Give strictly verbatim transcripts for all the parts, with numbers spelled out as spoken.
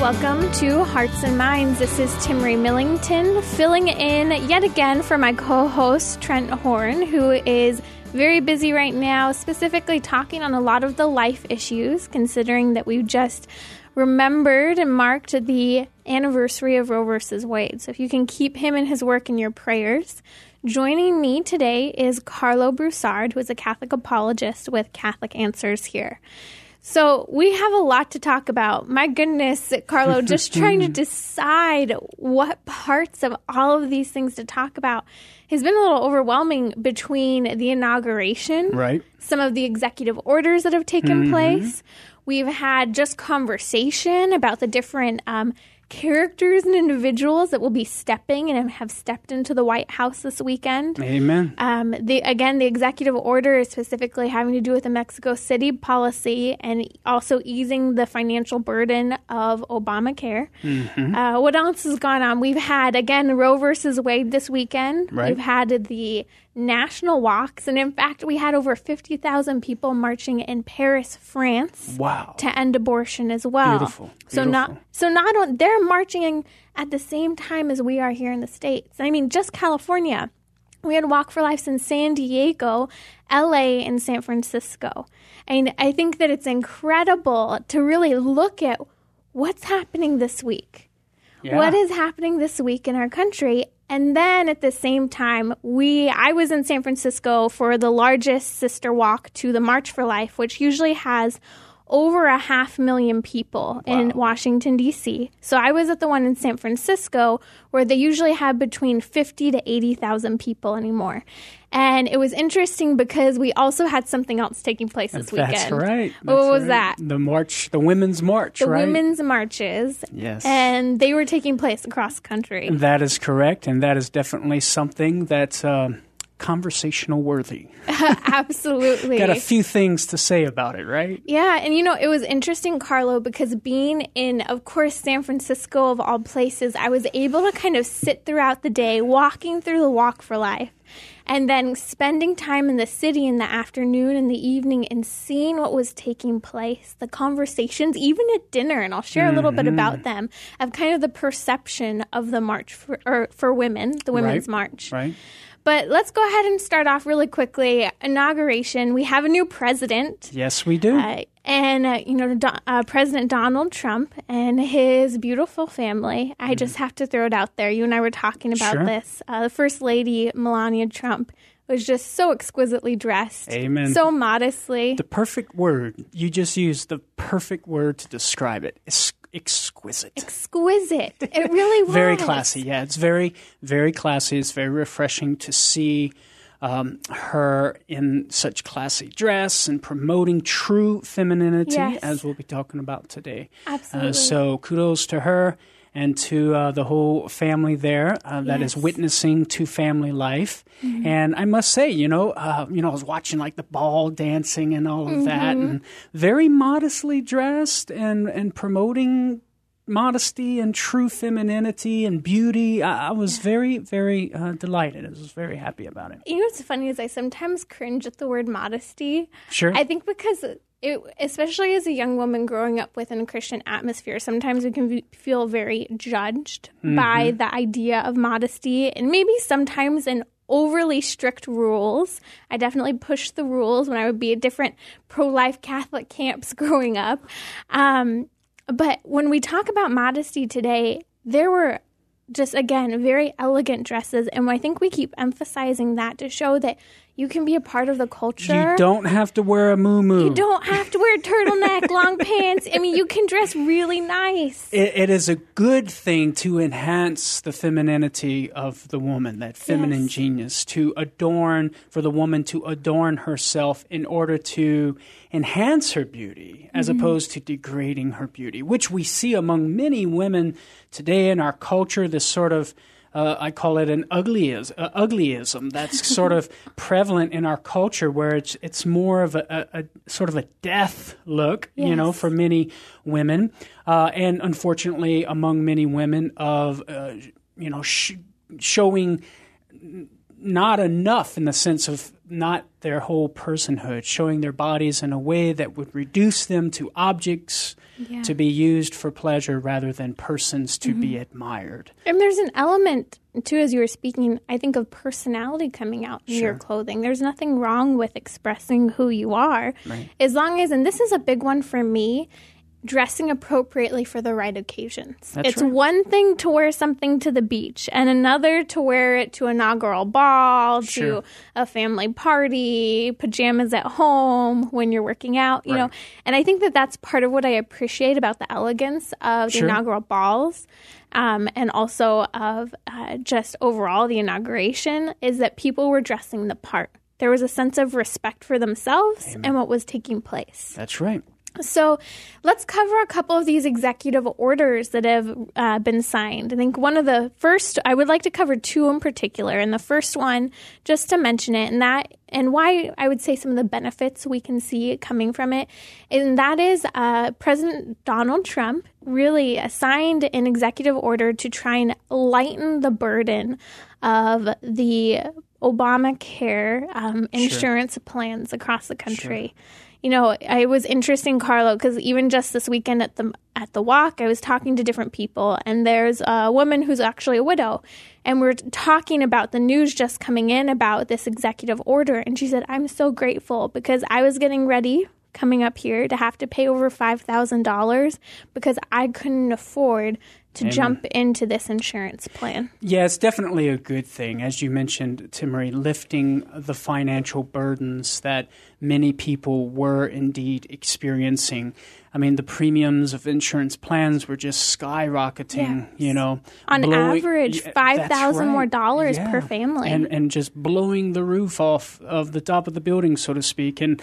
welcome to Hearts and Minds. This is Timmery Millington filling in yet again for my co-host Trent Horn, who is very busy right now, specifically talking on a lot of the life issues, considering that we've just remembered and marked the anniversary of Roe versus Wade. So if you can keep him and his work in your prayers. Joining me today is Carlo Broussard, who is a Catholic apologist with Catholic Answers here. So we have a lot to talk about. My goodness, Carlo, just trying to decide what parts of all of these things to talk about has been a little overwhelming between the inauguration, right, some of the executive orders that have taken mm-hmm. place. We've had just conversation about the different um, characters and individuals that will be stepping and have stepped into the White House this weekend. Amen. Um, the, again, the executive order is specifically having to do with the Mexico City policy and also easing the financial burden of Obamacare. Mm-hmm. Uh, what else has gone on? We've had, again, Roe versus Wade this weekend. Right. We've had the national walks. And in fact, we had over fifty thousand people marching in Paris, France. Wow. To end abortion as well. Beautiful. So Beautiful. not so not on, they're marching at the same time as we are here in the States. I mean, just California. We had Walk for Life in San Diego, L A, and San Francisco. And I think that it's incredible to really look at what's happening this week. Yeah. What is happening this week in our country? And then at the same time, we I was in San Francisco for the largest sister walk to the March for Life, which usually has over a half million people wow. in Washington, D C. So I was at the one in San Francisco where they usually have between fifty to eighty thousand people anymore. And it was interesting because we also had something else taking place this That's weekend. right. That's what was right. that? The march, the Women's March, the right? The Women's Marches. Yes. And they were taking place across the country. That is correct. And that is definitely something that's uh, conversational worthy. Absolutely. Got a few things to say about it, right? Yeah. And, you know, it was interesting, Carlo, because being in, of course, San Francisco, of all places, I was able to kind of sit throughout the day walking through the Walk for Life. And then spending time in the city in the afternoon and the evening and seeing what was taking place, the conversations, even at dinner, and I'll share mm-hmm. a little bit about them, of kind of the perception of the March for, or for Women, the Women's right. March. Right. But let's go ahead and start off really quickly. Inauguration. We have a new president. Yes, we do. Uh, and, uh, you know, Do- uh, President Donald Trump and his beautiful family. I mm. just have to throw it out there. You and I were talking about sure. this. Uh, the First Lady, Melania Trump, was just so exquisitely dressed. Amen. So modestly. The perfect word. You just used the perfect word to describe it. It's exquisite. Exquisite. It really was. Very classy. Yeah, it's very, very classy. It's very refreshing to see um, her in such classy dress and promoting true femininity, yes. as we'll be talking about today. Absolutely. Uh, so kudos to her and to uh, the whole family there uh, that yes. is witnessing to family life. Mm-hmm. And I must say, you know, uh, you know, I was watching like the ball dancing and all of mm-hmm. that, and very modestly dressed and, and promoting modesty and true femininity and beauty. I, I was yeah. very, very uh, delighted. I was very happy about it. You know what's funny is I sometimes cringe at the word modesty. Sure. I think because it, especially as a young woman growing up within a Christian atmosphere, sometimes we can v- feel very judged mm-hmm. by the idea of modesty, and maybe sometimes in overly strict rules. I definitely pushed the rules when I would be at different pro-life Catholic camps growing up. Um, but when we talk about modesty today, there were just, again, very elegant dresses. And I think we keep emphasizing that to show that you can be a part of the culture. You don't have to wear a muumuu. You don't have to wear a turtleneck, long pants. I mean, you can dress really nice. It, it is a good thing to enhance the femininity of the woman, that feminine yes. genius, to adorn, for the woman to adorn herself in order to enhance her beauty as mm-hmm. opposed to degrading her beauty, which we see among many women today in our culture, this sort of Uh, I call it an uglyism, uh, uglyism that's sort of prevalent in our culture, where it's it's more of a, a, a sort of a death look, yes. you know, for many women, uh, and unfortunately among many women of uh, you know sh- showing not enough in the sense of not their whole personhood, showing their bodies in a way that would reduce them to objects yeah. to be used for pleasure rather than persons to mm-hmm. be admired. And there's an element, too, as you were speaking, I think of personality coming out in sure. your clothing. There's nothing wrong with expressing who you are. Right. As long as, and this is a big one for me, dressing appropriately for the right occasions. That's it's right. one thing to wear something to the beach and another to wear it to an inaugural ball, sure. to a family party, pajamas at home when you're working out, you right. know. And I think that that's part of what I appreciate about the elegance of the sure. inaugural balls um, and also of uh, just overall the inauguration is that people were dressing the part. There was a sense of respect for themselves Amen. And what was taking place. That's right. So let's cover a couple of these executive orders that have uh, been signed. I think one of the first, I would like to cover two in particular. And the first one, just to mention it, and that and why I would say some of the benefits we can see coming from it, and that is uh, President Donald Trump really signed an executive order to try and lighten the burden of the Obamacare um, insurance sure. plans across the country. Sure. You know, it was interesting, Carlo, because even just this weekend at the at the walk, I was talking to different people, and there's a woman who's actually a widow, and we're talking about the news just coming in about this executive order, and she said, I'm so grateful because I was getting ready coming up here to have to pay over five thousand dollars because I couldn't afford to Amen. Jump into this insurance plan. Yeah, it's definitely a good thing. As you mentioned, Timmerie, lifting the financial burdens that many people were indeed experiencing. I mean, the premiums of insurance plans were just skyrocketing, yes. you know. On blowing, average, five thousand dollars right. more dollars yeah. per family. And, and just blowing the roof off of the top of the building, so to speak. And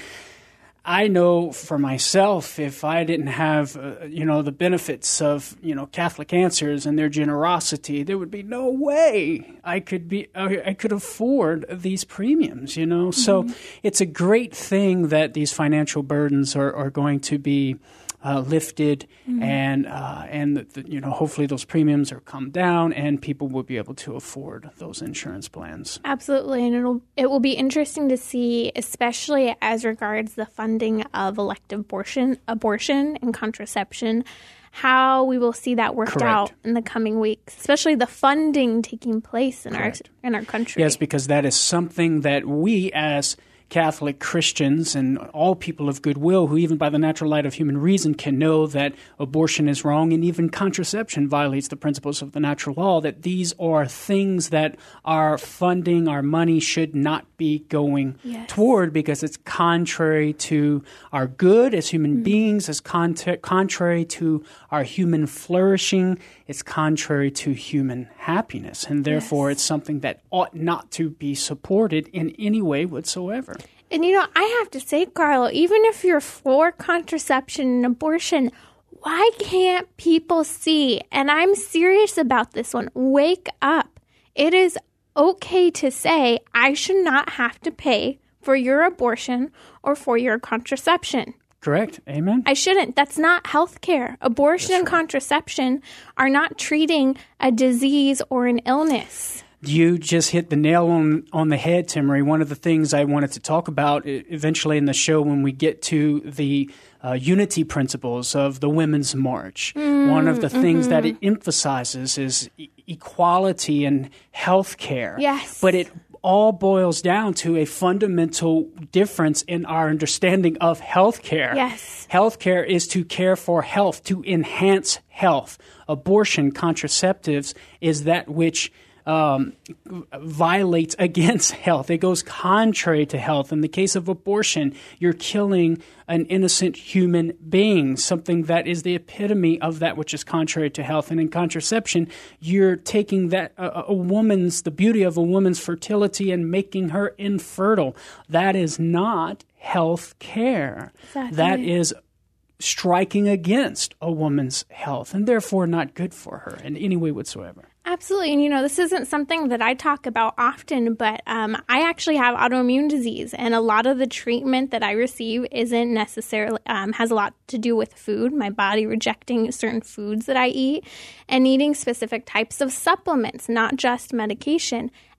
I know for myself, if I didn't have, uh, you know, the benefits of, you know, Catholic Answers and their generosity, there would be no way I could be, uh, I could afford these premiums, you know. Mm-hmm. So it's a great thing that these financial burdens are, are going to be uh, lifted, mm-hmm. and uh, and the, the, you know, hopefully those premiums are come down and people will be able to afford those insurance plans. Absolutely, and it'll it will be interesting to see, especially as regards the funding of elective abortion, abortion and contraception, how we will see that worked Correct. Out in the coming weeks, especially the funding taking place in Correct. our in our country. Yes, because that is something that we as Catholic Christians and all people of goodwill who even by the natural light of human reason can know that abortion is wrong and even contraception violates the principles of the natural law, that these are things that our funding, our money should not be going yes. toward because it's contrary to our good as human mm-hmm. beings, it's con- contrary to our human flourishing, it's contrary to human happiness, and therefore yes. it's something that ought not to be supported in any way whatsoever. And, you know, I have to say, Carlo, even if you're for contraception and abortion, why can't people see? And I'm serious about this one. Wake up. It is okay to say, I should not have to pay for your abortion or for your contraception. Correct. Amen. I shouldn't. That's not health care. Abortion That's and right. contraception are not treating a disease or an illness. You just hit the nail on, on the head, Timmerie. One of the things I wanted to talk about eventually in the show when we get to the uh, unity principles of the Women's March. Mm, One of the mm-hmm. things that it emphasizes is e- equality and health care. Yes. But it all boils down to a fundamental difference in our understanding of health care. Yes. Health care is to care for health, to enhance health. Abortion, contraceptives, is that which Um, violates against health. It goes contrary to health. In the case of abortion, you're killing an innocent human being, something that is the epitome of that which is contrary to health. And in contraception, you're taking that a, a woman's, the beauty of a woman's fertility and making her infertile. That is not health care. Exactly. That is striking against a woman's health and therefore not good for her in any way whatsoever. Absolutely. And, you know, this isn't something that I talk about often, but um, I actually have autoimmune disease, and a lot of the treatment that I receive isn't necessarily, um, has a lot to do with food, my body rejecting certain foods that I eat, and needing specific types of supplements, not just medication.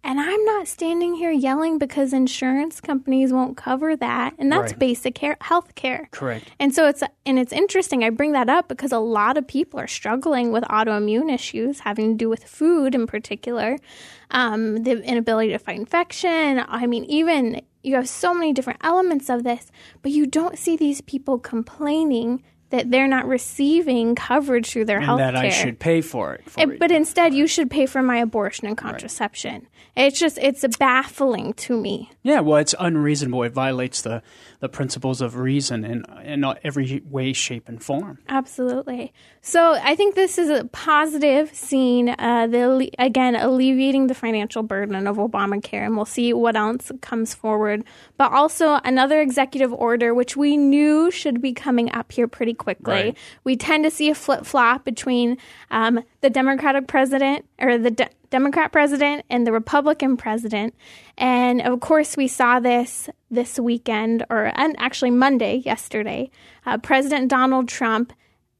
And I'm not standing here yelling because insurance companies won't cover that. And that's right. basic care, health care. Correct. And so it's, and it's interesting. I bring that up because a lot of people are struggling with autoimmune issues having to do with food in particular. Um, the inability to fight infection. I mean, even you have so many different elements of this, but you don't see these people complaining that they're not receiving coverage through their health care. And that I should pay for it. For it but instead, you should pay for my abortion and contraception. Right. It's just, it's baffling to me. Yeah, well, it's unreasonable. It violates the, the principles of reason in, in every way, shape, and form. Absolutely. So I think this is a positive seeing, uh, the again, alleviating the financial burden of Obamacare, and we'll see what else comes forward. But also another executive order, which we knew should be coming up here pretty quickly. Right. We tend to see a flip-flop between um, the Democratic president, or the de- Democrat president and the Republican president. And of course, we saw this this weekend, or and actually Monday, yesterday. Uh, President Donald Trump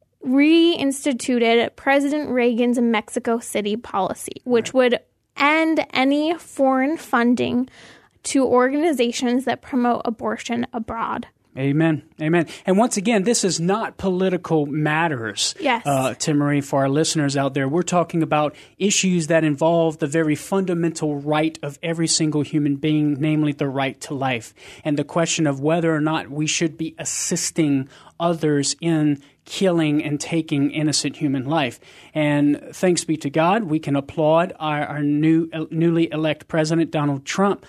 reinstituted President Reagan's Mexico City policy, which right. would end any foreign funding to organizations that promote abortion abroad. Amen. Amen. And once again, this is not political matters, yes. uh, Tim Marie, for our listeners out there. We're talking about issues that involve the very fundamental right of every single human being, namely the right to life, and the question of whether or not we should be assisting others in killing and taking innocent human life. And thanks be to God, we can applaud our, our new uh, newly elect president, Donald Trump,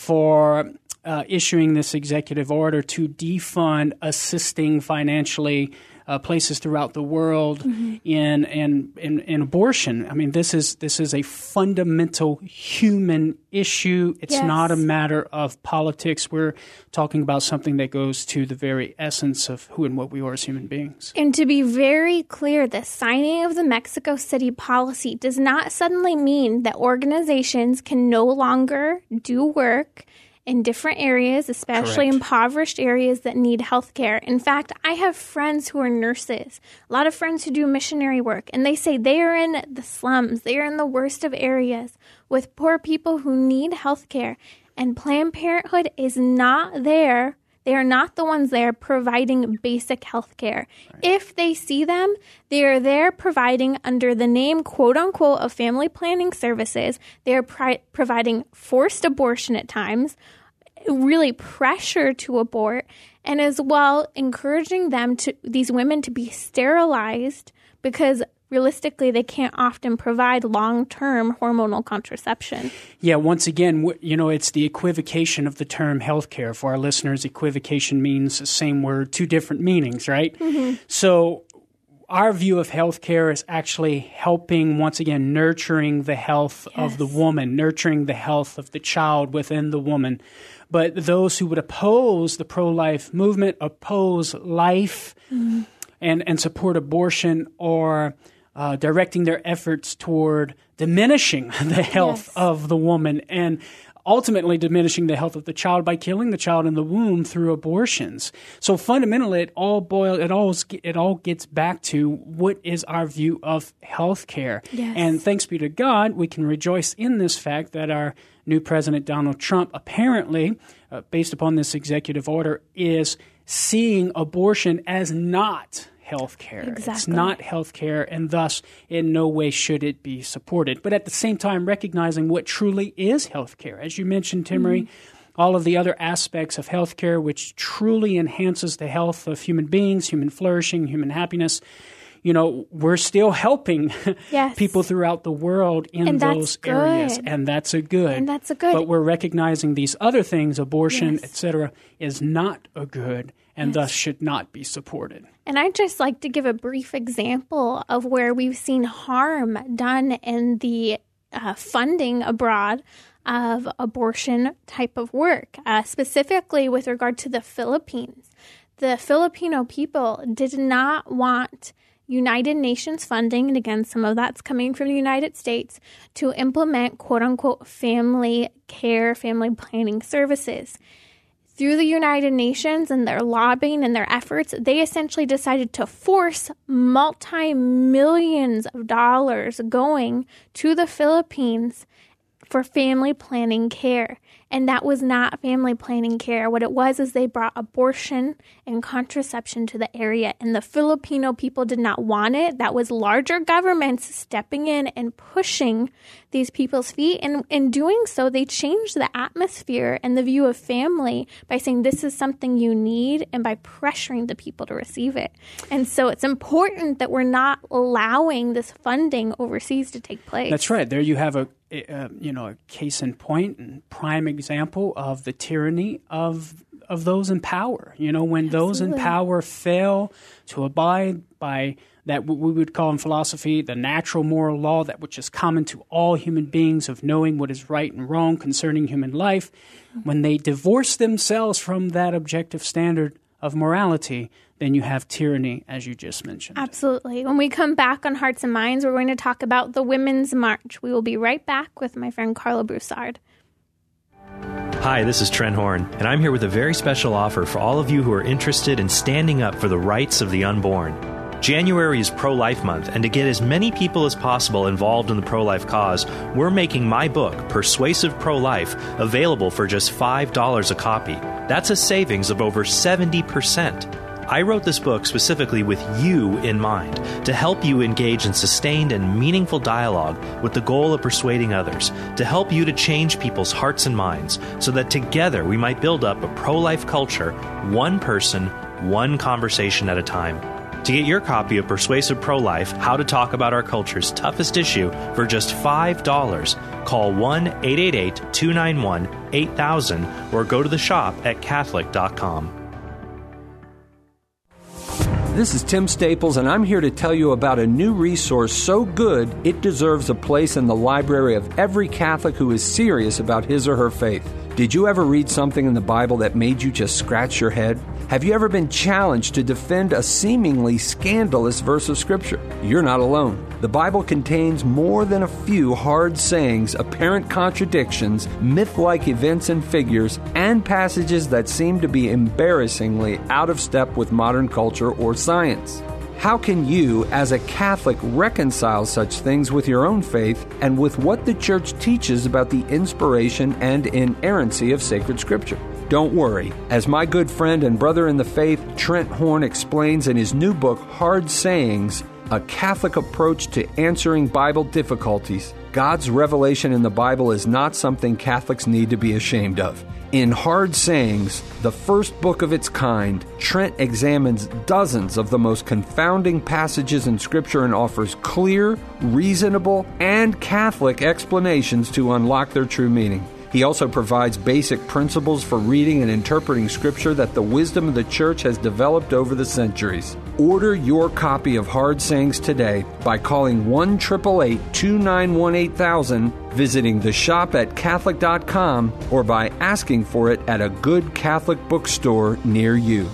for Uh, issuing this executive order to defund assisting financially uh, places throughout the world mm-hmm. in, in in in abortion. I mean, this is this is a fundamental human issue. It's yes. not a matter of politics. We're talking about something that goes to the very essence of who and what we are as human beings. And to be very clear, the signing of the Mexico City policy does not suddenly mean that organizations can no longer do work in different areas, especially Correct. impoverished areas that need health care. In fact, I have friends who are nurses, a lot of friends who do missionary work, and they say they are in the slums, they are in the worst of areas with poor people who need health care, and Planned Parenthood is not there. They are not the ones there providing basic health care. Right. If they see them, they are there providing under the name, quote unquote, of family planning services. They are pri- providing forced abortion at times, really pressure to abort, and as well encouraging them to these women to be sterilized because realistically, they can't often provide long-term hormonal contraception. Yeah, once again, you know, it's the equivocation of the term healthcare. For our listeners, equivocation means the same word, two different meanings, right? Mm-hmm. So our view of healthcare is actually helping, once again, nurturing the health yes. of the woman, nurturing the health of the child within the woman. But those who would oppose the pro-life movement, oppose life, mm-hmm. and, and support abortion, or Uh, directing their efforts toward diminishing the health yes. of the woman and ultimately diminishing the health of the child by killing the child in the womb through abortions. So fundamentally, it all boils, it all it all gets back to what is our view of health care. Yes. And thanks be to God, we can rejoice in this fact that our new president, Donald Trump, apparently, uh, based upon this executive order, is seeing abortion as not health care. Exactly. It's not health care, and thus in no way should it be supported. But at the same time, recognizing what truly is health care. As you mentioned, Tim Marie, mm-hmm. all of the other aspects of health care which truly enhances the health of human beings, human flourishing, human happiness. You know, we're still helping yes. people throughout the world in and those that's areas. good. And that's a good. And that's a good. But we're recognizing these other things, abortion, yes. et cetera, is not a good and yes. thus should not be supported. And I'd just like to give a brief example of where we've seen harm done in the uh, funding abroad of abortion type of work, uh, specifically with regard to the Philippines. The Filipino people did not want United Nations funding, and again, some of that's coming from the United States, to implement quote-unquote family care, family planning services. Through the United Nations and their lobbying and their efforts, they essentially decided to force multi-millions of dollars going to the Philippines for family planning care. And that was not family planning care. What it was is they brought abortion and contraception to the area, and the Filipino people did not want it. That was larger governments stepping in and pushing these people's feet. And in doing so, they changed the atmosphere and the view of family by saying this is something you need and by pressuring the people to receive it. And so it's important that we're not allowing this funding overseas to take place. That's right. There you have a Uh, you know, a case in point and prime example of the tyranny of of those in power. You know, when Absolutely. those in power fail to abide by that what we would call in philosophy the natural moral law, that which is common to all human beings of knowing what is right and wrong concerning human life, when they divorce themselves from that objective standard of morality, then you have tyranny, as you just mentioned. Absolutely. When we come back on Hearts and Minds, we're going to talk about the Women's March. We will be right back with my friend Carlo Broussard. Hi, this is Trent Horn, and I'm here with a very special offer for all of you who are interested in standing up for the rights of the unborn. January is Pro-Life Month, and to get as many people as possible involved in the pro-life cause, we're making my book, Persuasive Pro-Life, available for just five dollars a copy. That's a savings of over seventy percent. I wrote this book specifically with you in mind, to help you engage in sustained and meaningful dialogue with the goal of persuading others, to help you to change people's hearts and minds, so that together we might build up a pro-life culture, one person, one conversation at a time. To get your copy of Persuasive Pro-Life, How to Talk About Our Culture's Toughest Issue for just five dollars, call one eight eight eight, two nine one, eight thousand or go to the shop at Catholic dot com. This is Tim Staples, and I'm here to tell you about a new resource so good it deserves a place in the library of every Catholic who is serious about his or her faith. Did you ever read something in the Bible that made you just scratch your head? Have you ever been challenged to defend a seemingly scandalous verse of Scripture? You're not alone. The Bible contains more than a few hard sayings, apparent contradictions, myth-like events and figures, and passages that seem to be embarrassingly out of step with modern culture or science. How can you, as a Catholic, reconcile such things with your own faith and with what the Church teaches about the inspiration and inerrancy of sacred Scripture? Don't worry. As my good friend and brother in the faith, Trent Horn, explains in his new book, Hard Sayings, A Catholic Approach to Answering Bible Difficulties, God's revelation in the Bible is not something Catholics need to be ashamed of. In Hard Sayings, the first book of its kind, Trent examines dozens of the most confounding passages in Scripture and offers clear, reasonable, and Catholic explanations to unlock their true meaning. He also provides basic principles for reading and interpreting Scripture that the wisdom of the Church has developed over the centuries. Order your copy of Hard Sayings today by calling one eight eight eight, two nine one, eight thousand, visiting the shop at Catholic dot com, or by asking for it at a good Catholic bookstore near you.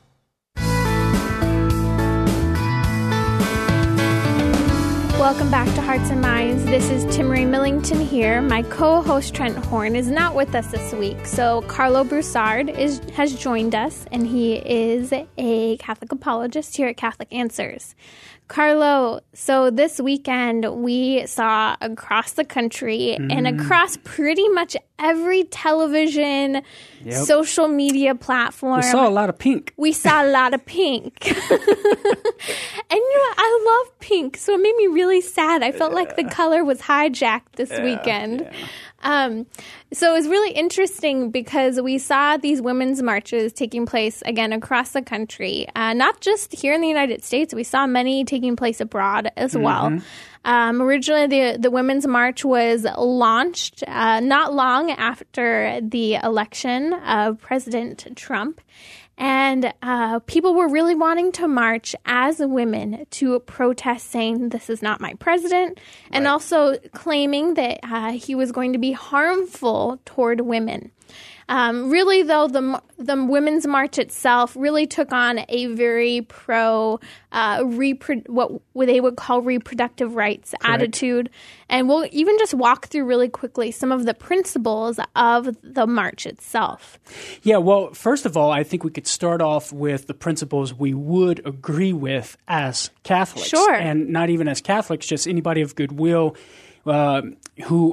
Welcome back to Hearts and Minds. This is Timmerie Millington here. My co-host Trent Horn is not with us this week, so Carlo Broussard is, has joined us, and he is a Catholic apologist here at Catholic Answers. Carlo, so this weekend we saw across the country mm. and across pretty much every television, yep. social media platform. We saw a lot of pink. We saw a lot of pink. And you know, I love pink, so it made me really sad. I felt yeah. like the color was hijacked this yeah, weekend. Yeah. Um, so it was really interesting because we saw these women's marches taking place, again, across the country. Uh, not just here in the United States. We saw many taking place abroad as mm-hmm. well. Um, originally, the, the Women's March was launched uh, not long after the election of President Trump. And uh, people were really wanting to march as women to protest, saying this is not my president, and right. also claiming that uh, he was going to be harmful toward women. Um, really, though, the the Women's March itself really took on a very pro, uh, repro- what they would call reproductive rights Correct. attitude. And we'll even just walk through really quickly some of the principles of the march itself. Yeah, well, first of all, I think we could start off with the principles we would agree with as Catholics. Sure. And not even as Catholics, just anybody of goodwill uh, who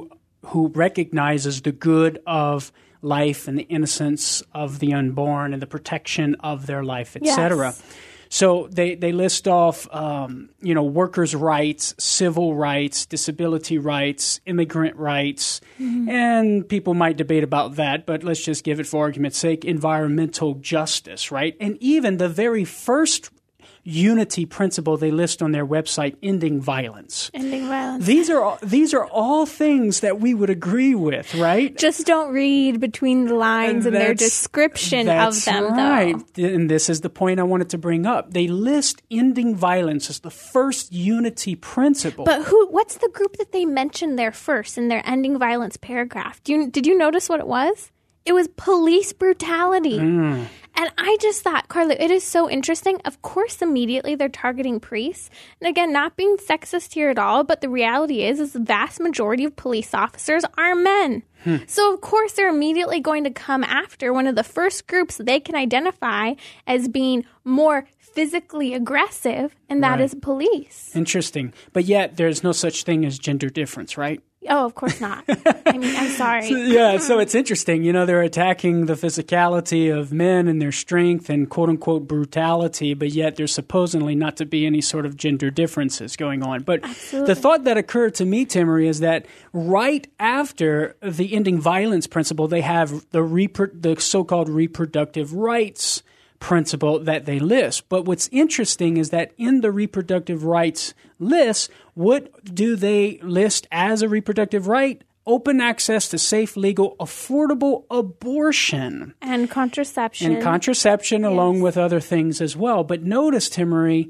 who recognizes the good of life and the innocence of the unborn and the protection of their life, et cetera. Yes. So they, they list off, um, you know, workers' rights, civil rights, disability rights, immigrant rights, mm-hmm. and people might debate about that, but let's just give it for argument's sake, environmental justice, right? And even the very first unity principle they list on their website, ending violence. Ending violence. These are all, these are all things that we would agree with, right? Just don't read between the lines in their description of them, right. though. And this is the point I wanted to bring up. They list ending violence as the first unity principle. But who? What's the group that they mentioned there first in their ending violence paragraph? Do you, did you notice what it was? It was police brutality. Mm. And I just thought, Carla, it is so interesting. Of course, immediately they're targeting priests. And again, not being sexist here at all, but the reality is, is the vast majority of police officers are men. Hmm. So, of course, they're immediately going to come after one of the first groups they can identify as being more physically aggressive, and that right. is police. Interesting. But yet, there's no such thing as gender difference, right? Oh, of course not. I mean, I'm sorry. So, yeah, so it's interesting. You know, they're attacking the physicality of men and their strength and quote-unquote brutality, but yet there's supposedly not to be any sort of gender differences going on. But Absolutely. The thought that occurred to me, Timmery, is that right after the ending violence principle, they have the repro- the so-called reproductive rights principle that they list. But what's interesting is that in the reproductive rights list, what do they list as a reproductive right? Open access to safe, legal, affordable abortion. And contraception. And contraception yes. along with other things as well. But notice, Timmery,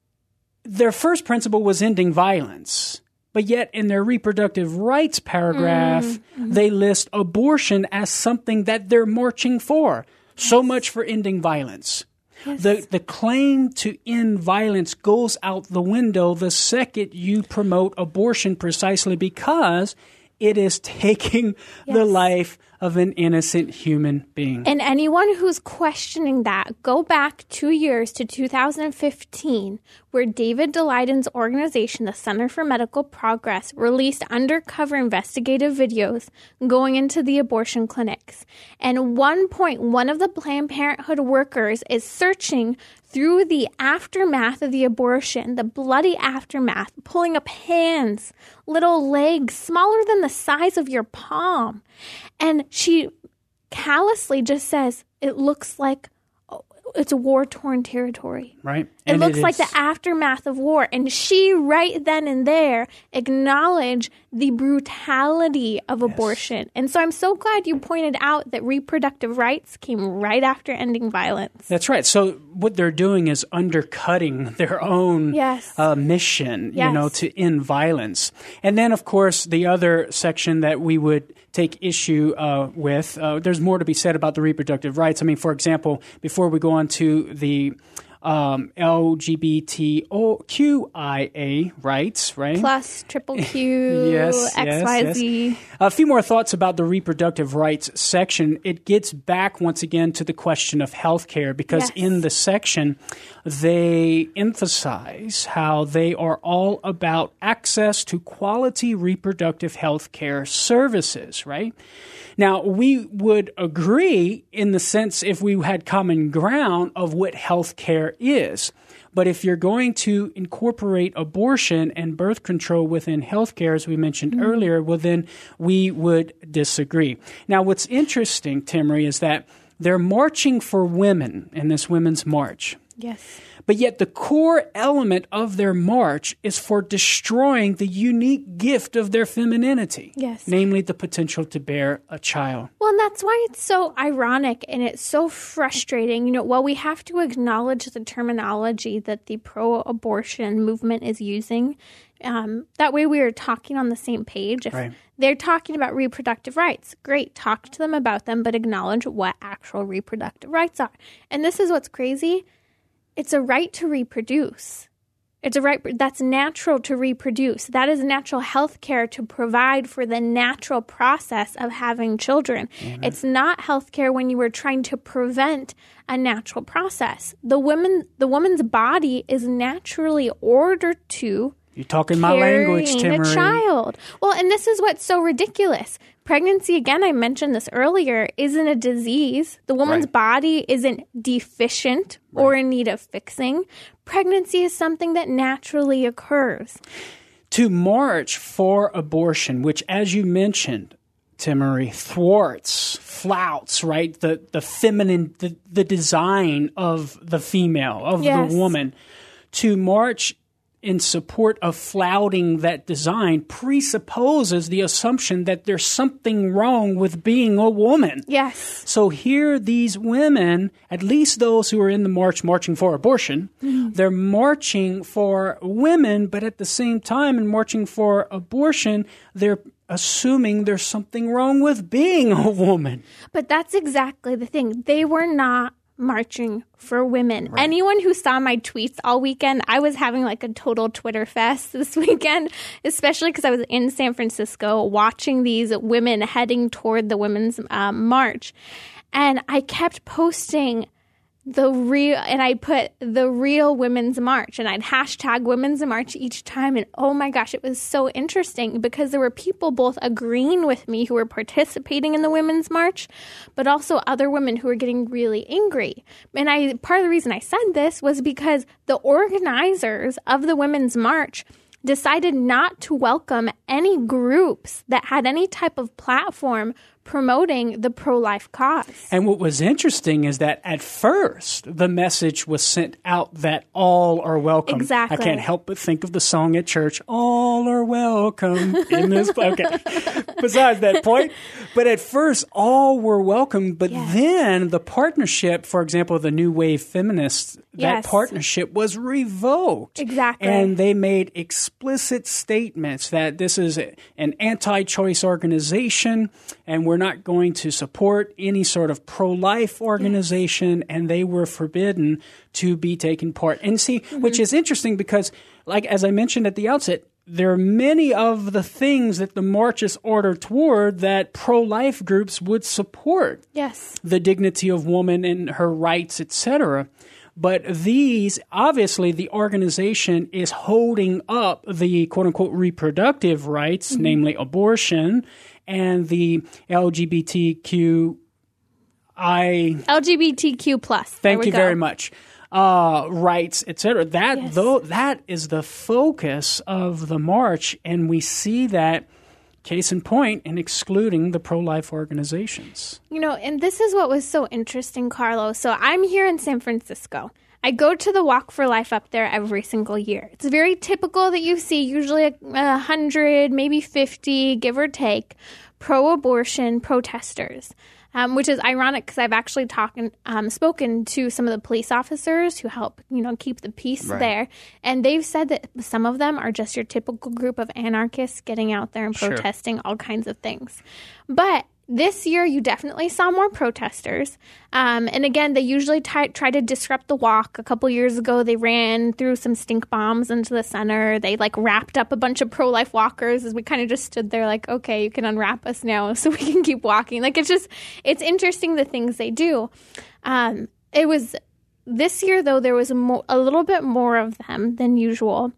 their first principle was ending violence. But yet in their reproductive rights paragraph, mm-hmm. they list abortion as something that they're marching for. Yes. So much for ending violence. Yes. The the claim to end violence goes out the window the second you promote abortion, precisely because it is taking yes. the life of an innocent human being. And anyone who's questioning that, go back two years to two thousand fifteen, where David Daleidon's organization, the Center for Medical Progress, released undercover investigative videos going into the abortion clinics. And at one point, one of the Planned Parenthood workers is searching through the aftermath of the abortion, the bloody aftermath, pulling up hands, little legs, smaller than the size of your palm. And she callously just says, it looks like it's a war-torn territory. Right. It and looks it like the aftermath of war. And she, right then and there, acknowledged the brutality of yes. abortion. And so I'm so glad you pointed out that reproductive rights came right after ending violence. That's right. So what they're doing is undercutting their own yes. uh, mission, yes. you know, to end violence. And then, of course, the other section that we would take issue uh, with, uh, there's more to be said about the reproductive rights. I mean, for example, before we go on to the um, L G B T Q I A rights, right? Plus triple Q, yes, X Y Z. Yes, yes. A few more thoughts about the reproductive rights section. It gets back once again to the question of health care, because yes. in the section, they emphasize how they are all about access to quality reproductive health care services, right? Now, we would agree in the sense if we had common ground of what health care is. But if you're going to incorporate abortion and birth control within healthcare, as we mentioned mm-hmm. earlier, well, then we would disagree. Now, what's interesting, Timmery, is that they're marching for women in this Women's March. Yes. But yet the core element of their march is for destroying the unique gift of their femininity. Yes. Namely, the potential to bear a child. Well, and that's why it's so ironic and it's so frustrating. You know, while we have to acknowledge the terminology that the pro-abortion movement is using, um, that way we are talking on the same page. If right. they're talking about reproductive rights, great, talk to them about them, but acknowledge what actual reproductive rights are. And this is what's crazy. It's a right to reproduce. It's a right that's natural to reproduce. That is natural health care to provide for the natural process of having children. Mm-hmm. It's not health care when you are trying to prevent a natural process. The woman, the woman's body is naturally ordered to You're talking my language, carrying Timmery. a child. Well, and this is what's so ridiculous. Pregnancy, again, I mentioned this earlier, isn't a disease. The woman's Right. body isn't deficient Right. or in need of fixing. Pregnancy is something that naturally occurs. To march for abortion, which, as you mentioned, Timmery, thwarts, flouts, right? The the feminine, the, the design of the female, of Yes. the woman. To march in support of flouting that design presupposes the assumption that there's something wrong with being a woman. Yes. So here these women, at least those who are in the march marching for abortion, mm-hmm. they're marching for women, but at the same time in marching for abortion, they're assuming there's something wrong with being a woman. But that's exactly the thing. They were not marching for women. Right. Anyone who saw my tweets all weekend, I was having like a total Twitter fest this weekend, especially because I was in San Francisco watching these women heading toward the women's um, march. And I kept posting the real, and I put the real women's march, and I'd hashtag women's march each time. And oh my gosh, it was so interesting because there were people both agreeing with me who were participating in the women's march, but also other women who were getting really angry. And I, part of the reason I said this was because the organizers of the women's march decided not to welcome any groups that had any type of platform promoting the pro-life cause. And what was interesting is that at first, the message was sent out that all are welcome. Exactly. I can't help but think of the song at church, all are welcome in this. Okay. Besides that point. But at first, all were welcome. But yes. then the partnership, for example, the New Wave Feminists, that yes. partnership was revoked. Exactly. And they made explicit statements that this is an anti-choice organization and we're not going to support any sort of pro-life organization, yes. and they were forbidden to be taking part. And see, mm-hmm. which is interesting because, like as I mentioned at the outset, there are many of the things that the march is ordered toward that pro-life groups would support. Yes. The dignity of woman and her rights, et cetera. But these, obviously, the organization is holding up the quote-unquote reproductive rights, mm-hmm. namely abortion, and the L G B T Q I... L G B T Q plus. Thank you go. very much. Uh, rights, et cetera. That, yes. though, that is the focus of the march, and we see that, case in point, in excluding the pro-life organizations. You know, and this is what was so interesting, Carlos. So I'm here in San Francisco. I go to the Walk for Life up there every single year. It's very typical that you see usually a hundred, maybe fifty, give or take, pro-abortion protesters, um, which is ironic because I've actually talked, um, spoken to some of the police officers who help, you know, keep the peace right. there. And they've said that some of them are just your typical group of anarchists getting out there and protesting sure. all kinds of things. But this year, you definitely saw more protesters. Um, and again, they usually t- try to disrupt the walk. A couple years ago, they ran through some stink bombs into the center. They like wrapped up a bunch of pro-life walkers as we kind of just stood there like, okay, you can unwrap us now so we can keep walking. Like it's just, it's interesting the things they do. Um, it was this year, though, there was a, mo- a little bit more of them than usual.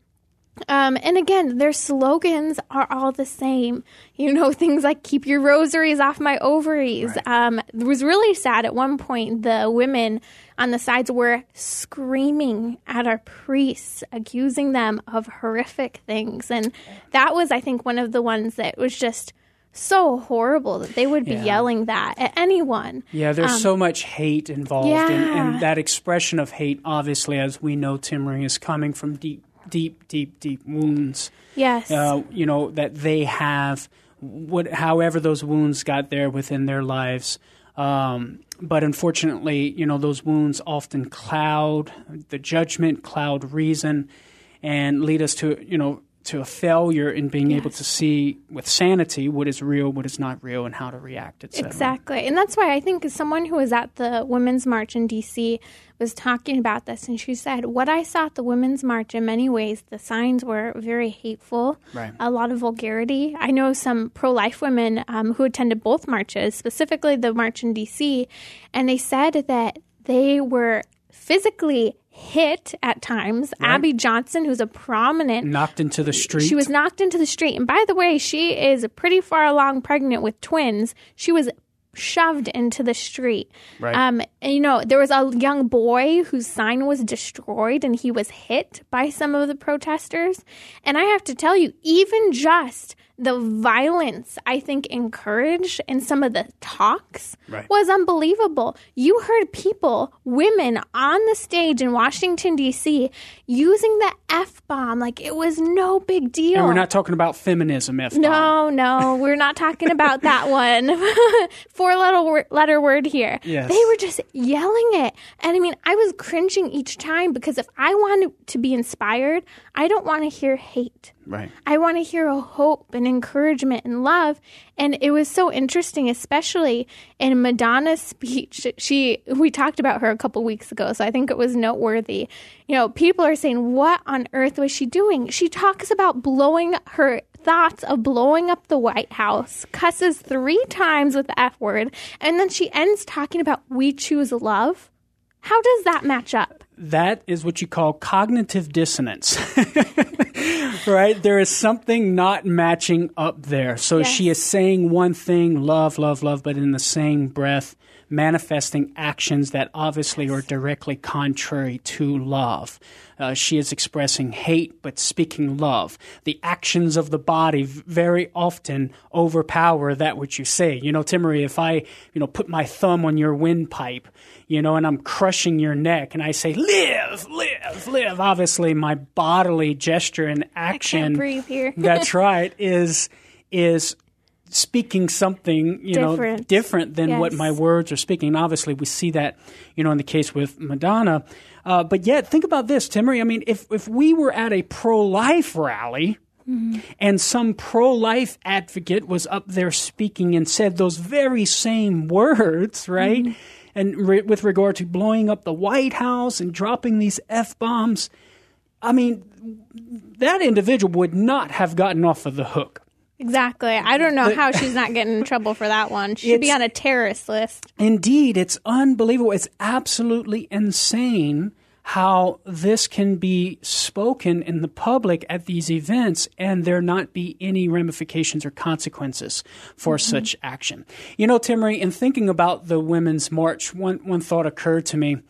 Um, and again, their slogans are all the same. You know, things like keep your rosaries off my ovaries. Right. Um, it was really sad at one point. The women on the sides were screaming at our priests, accusing them of horrific things. And that was, I think, one of the ones that was just so horrible that they would be yeah. yelling that at anyone. Yeah, there's um, so much hate involved. Yeah. And, and that expression of hate, obviously, as we know, Timmery, is coming from deep deep, deep, deep wounds. Yes. Uh, you know, that they have, what, however those wounds got there within their lives. Um, but unfortunately, you know, those wounds often cloud the judgment, cloud reason, and lead us to, you know, to a failure in being yes. able to see with sanity what is real, what is not real, and how to react, et cetera. Exactly. And that's why I think as someone who was at the Women's March in D C was talking about this, and she said, what I saw at the Women's March, in many ways, the signs were very hateful, right. a lot of vulgarity. I know some pro-life women um, who attended both marches, specifically the march in D C, and they said that they were physically hit at times. Right. Abby Johnson, who's a prominent... Knocked into the street. She was knocked into the street. And by the way, she is pretty far along pregnant with twins. She was shoved into the street. Right. Um, and, you know, there was a young boy whose sign was destroyed and he was hit by some of the protesters. And I have to tell you, even just the violence, I think, encouraged in some of the talks right. was unbelievable. You heard people, women on the stage in Washington, D C, using the F-bomb like it was no big deal. And we're not talking about feminism, F-bomb. No, no, we're not talking about that one. Four letter, letter word here. Yes. They were just yelling it. And I mean, I was cringing each time because if I wanted to be inspired, I don't want to hear hate. Right. I want to hear a hope and encouragement and love. And it was so interesting, especially in Madonna's speech. She, we talked about her a couple weeks ago, so I think it was noteworthy. You know, people are saying, what on earth was she doing? She talks about blowing her thoughts of blowing up the White House, cusses three times with the F word, and then she ends talking about we choose love. How does that match up? That is what you call cognitive dissonance, right? There is something not matching up there. So Yes. she is saying one thing, love, love, love, but in the same breath, manifesting actions that obviously Yes. are directly contrary to love. Uh, she is expressing hate, but speaking love. The actions of the body very often overpower that which you say. You know, Timmery, if I, you know, put my thumb on your windpipe, you know, and I'm crushing your neck, and I say, live, live, live. Obviously, my bodily gesture and action. I can't breathe here. That's right, is is speaking something, you Different. know, different than Yes. what my words are speaking. And obviously, we see that, you know, in the case with Madonna. Uh, but yet, think about this, Timmery. I mean, if if we were at a pro-life rally, mm-hmm. and some pro-life advocate was up there speaking and said those very same words, right? Mm-hmm. And re- with regard to blowing up the White House and dropping these F-bombs, I mean, that individual would not have gotten off of the hook. Exactly. I don't know The- how she's not getting in trouble for that one. She should be It's- on a terrorist list. Indeed, it's unbelievable. It's absolutely insane how this can be spoken in the public at these events and there not be any ramifications or consequences for mm-hmm. such action. You know, Timmery, in thinking about the Women's March, one, one thought occurred to me.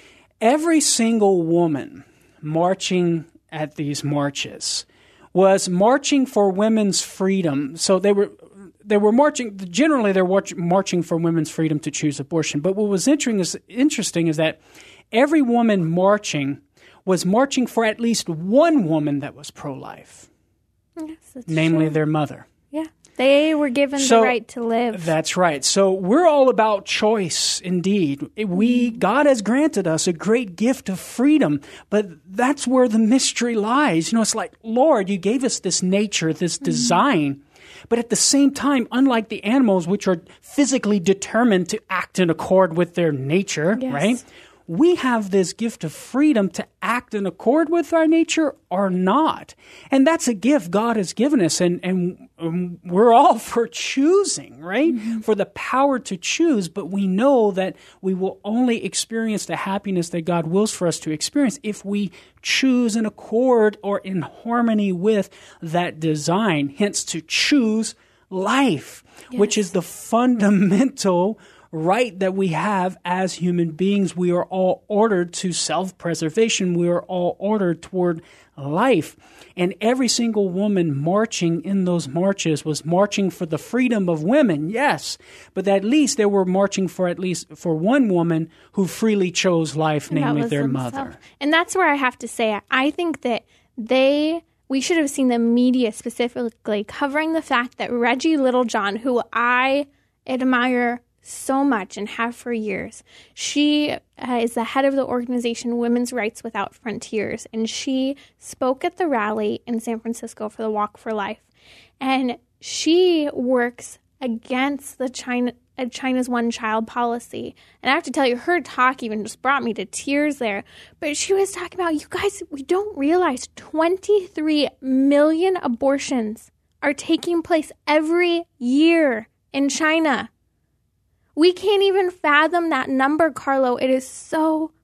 Every single woman marching at these marches was marching for women's freedom. So they were they were marching, generally they're marching for women's freedom to choose abortion. But what was interesting is, interesting is that every woman marching was marching for at least one woman that was pro-life, Yes, that's namely true. their mother. Yeah. They were given So, the right to live. That's right. So we're all about choice, indeed. We God has granted us a great gift of freedom, but that's where the mystery lies. You know, it's like, Lord, you gave us this nature, this design, mm-hmm. but at the same time, unlike the animals, which are physically determined to act in accord with their nature, Yes. right? We have this gift of freedom to act in accord with our nature or not. And that's a gift God has given us. And, and um, we're all for choosing, right? Mm-hmm. For the power to choose. But we know that we will only experience the happiness that God wills for us to experience if we choose in accord or in harmony with that design. Hence, to choose life, yes. which is the fundamental right that we have as human beings. We are all ordered to self-preservation. We are all ordered toward life. And every single woman marching in those marches was marching for the freedom of women, yes. But at least they were marching for at least for one woman who freely chose life, And namely their themselves. mother. And that's where I have to say, I think that they... we should have seen the media specifically covering the fact that Reggie Littlejohn, who I admire so much and have for years. She uh, is the head of the organization Women's Rights Without Frontiers, and she spoke at the rally in San Francisco for the Walk for Life. And she works against the China uh, China's one-child policy. And I have to tell you, her talk even just brought me to tears there. But she was talking about, you guys, we don't realize twenty-three million abortions are taking place every year in China. We can't even fathom that number, Carlo. It is so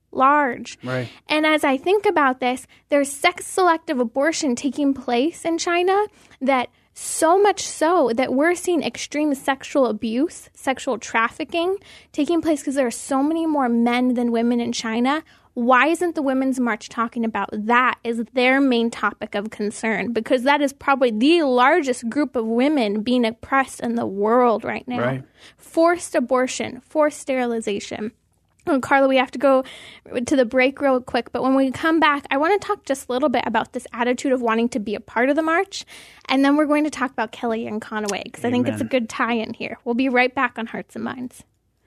large. Right. And as I think about this, there's sex-selective abortion taking place in China that so much so that we're seeing extreme sexual abuse, sexual trafficking taking place because there are so many more men than women in China. Why isn't the Women's March talking about that as their main topic of concern? Because that is probably the largest group of women being oppressed in the world right now. Right. Forced abortion, forced sterilization. And Carla, we have to go to the break real quick, but when we come back, I want to talk just a little bit about this attitude of wanting to be a part of the march, and then we're going to talk about Kellyanne Conway, because I think it's a good tie-in here. We'll be right back on Hearts and Minds.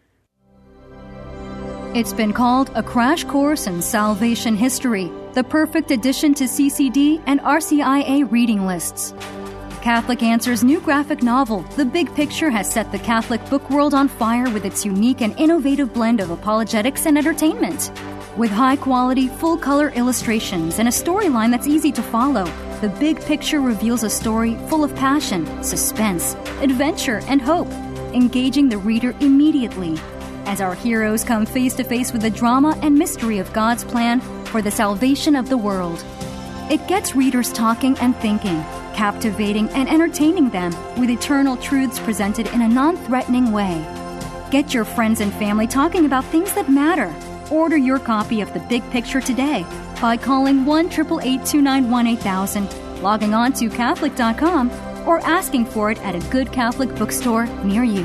It's been called a crash course in salvation history, the perfect addition to C C D and R C I A reading lists. Catholic Answers' new graphic novel, The Big Picture, has set the Catholic book world on fire with its unique and innovative blend of apologetics and entertainment. With high-quality, full-color illustrations and a storyline that's easy to follow, The Big Picture reveals a story full of passion, suspense, adventure, and hope, engaging the reader immediately as our heroes come face-to-face with the drama and mystery of God's plan for the salvation of the world. It gets readers talking and thinking, captivating and entertaining them with eternal truths presented in a non-threatening way. Get your friends and family talking about things that matter. Order your copy of The Big Picture today by calling one eight eight eight, two nine one, eight thousand, logging on to Catholic dot com, or asking for it at a good Catholic bookstore near you.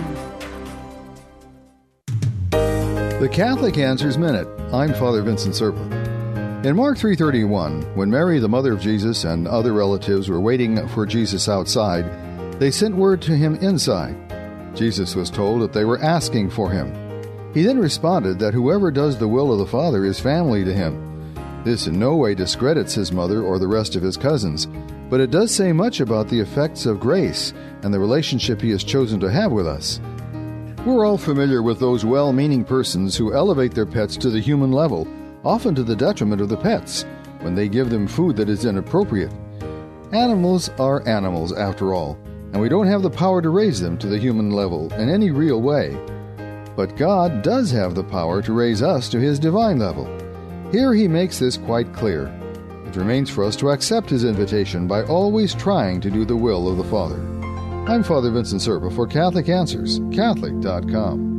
The Catholic Answers Minute. I'm Father Vincent Serpa. In Mark three thirty-one, when Mary, the mother of Jesus, and other relatives were waiting for Jesus outside, they sent word to him inside. Jesus was told that they were asking for him. He then responded that whoever does the will of the Father is family to him. This in no way discredits his mother or the rest of his cousins, but it does say much about the effects of grace and the relationship he has chosen to have with us. We're all familiar with those well-meaning persons who elevate their pets to the human level, often to the detriment of the pets, when they give them food that is inappropriate. Animals are animals, after all, and we don't have the power to raise them to the human level in any real way. But God does have the power to raise us to His divine level. Here He makes this quite clear. It remains for us to accept His invitation by always trying to do the will of the Father. I'm Father Vincent Serpa for Catholic Answers, Catholic dot com.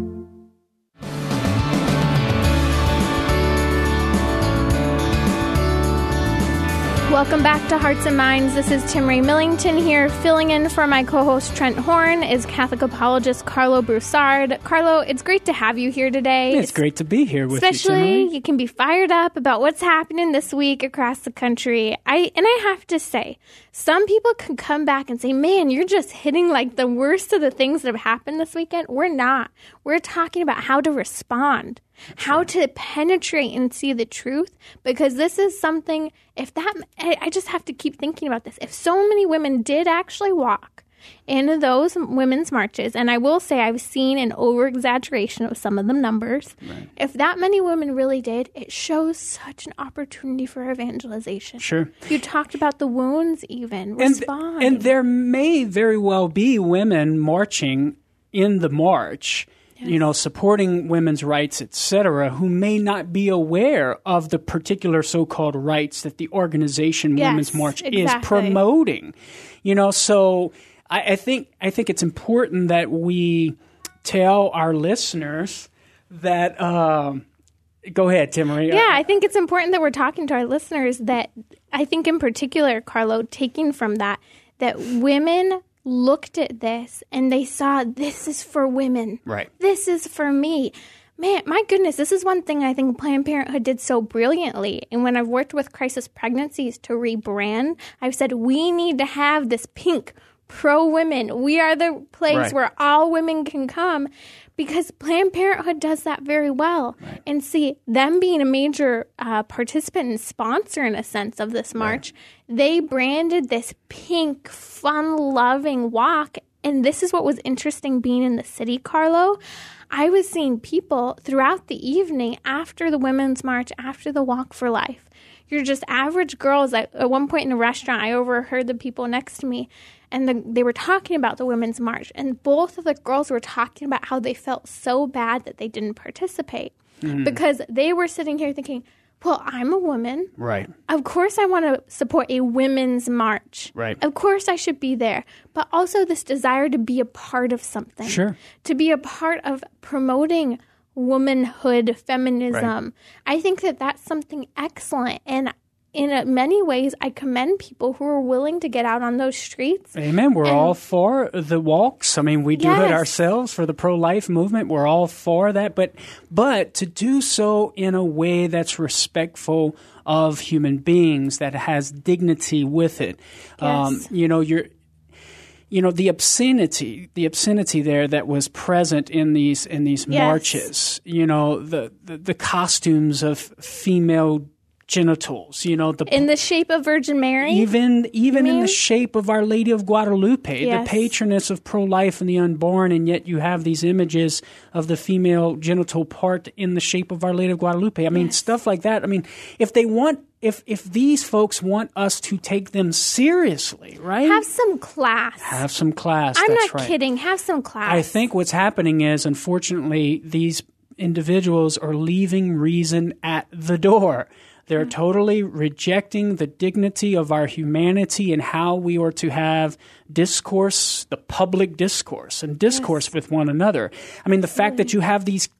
Welcome back to Hearts and Minds. This is Timmerie Millington here, filling in for my co-host Trent Horn, is Catholic apologist Carlo Broussard. Carlo, it's great to have you here today. It's, it's great to be here with especially you, Especially, you can be fired up about what's happening this week across the country. I And I have to say, some people can come back and say, man, you're just hitting like the worst of the things that have happened this weekend. We're not. We're talking about how to respond. That's how right. to penetrate and see the truth, because this is something, if that, I just have to keep thinking about this. If so many women did actually walk in those women's marches, and I will say I've seen an over-exaggeration of some of the numbers, right. if that many women really did, it shows such an opportunity for evangelization. Sure. You talked about the wounds even. Respond. And, and there may very well be women marching in the march, yes. you know, supporting women's rights, et cetera, who may not be aware of the particular so-called rights that the organization yes, Women's March exactly. is promoting. You know, so I, I think I think it's important that we tell our listeners that. Um, go ahead, Timmerie. Yeah, I think it's important that we're talking to our listeners that I think in particular, Carlo, taking from that, that women looked at this and they saw this is for women. Right. This is for me. Man, my goodness, this is one thing I think Planned Parenthood did so brilliantly. And when I've worked with crisis pregnancies to rebrand, I've said we need to have this pink pro-women. We are the place right. where all women can come, because Planned Parenthood does that very well. Right. And see, them being a major uh, participant and sponsor, in a sense, of this march, right. they branded this pink, fun-loving walk. And this is what was interesting being in the city, Carlo. I was seeing people throughout the evening after the Women's March, after the Walk for Life. You're just average girls. At, at one point in a restaurant, I overheard the people next to me, and the, they were talking about the Women's March, and both of the girls were talking about how they felt so bad that they didn't participate mm-hmm. because they were sitting here thinking, well, I'm a woman. Right. Of course I want to support a women's march. Right. Of course I should be there. But also this desire to be a part of something. Sure. To be a part of promoting womanhood, feminism. Right. I think that that's something excellent. And in uh, many ways, I commend people who are willing to get out on those streets. Amen. We're and, all for the walks. I mean, we do yes. it ourselves for the pro-life movement. We're all for that. But but to do so in a way that's respectful of human beings, that has dignity with it. Yes. Um, you know, you're... You know, the obscenity, the obscenity there that was present in these in these yes. marches, you know, the, the, the costumes of female genitals, you know, the in the shape of Virgin Mary, even even in the shape of Our Lady of Guadalupe, yes. the patroness of pro-life and the unborn, and yet you have these images of the female genital part in the shape of Our Lady of Guadalupe. I mean, yes. stuff like that. I mean, if they want, if if these folks want us to take them seriously, right? Have some class. Have some class. I'm That's not right. kidding. Have some class. I think what's happening is, unfortunately, these individuals are leaving reason at the door. They're totally rejecting the dignity of our humanity and how we are to have discourse, the public discourse, and discourse yes. with one another. I mean, the fact that you have these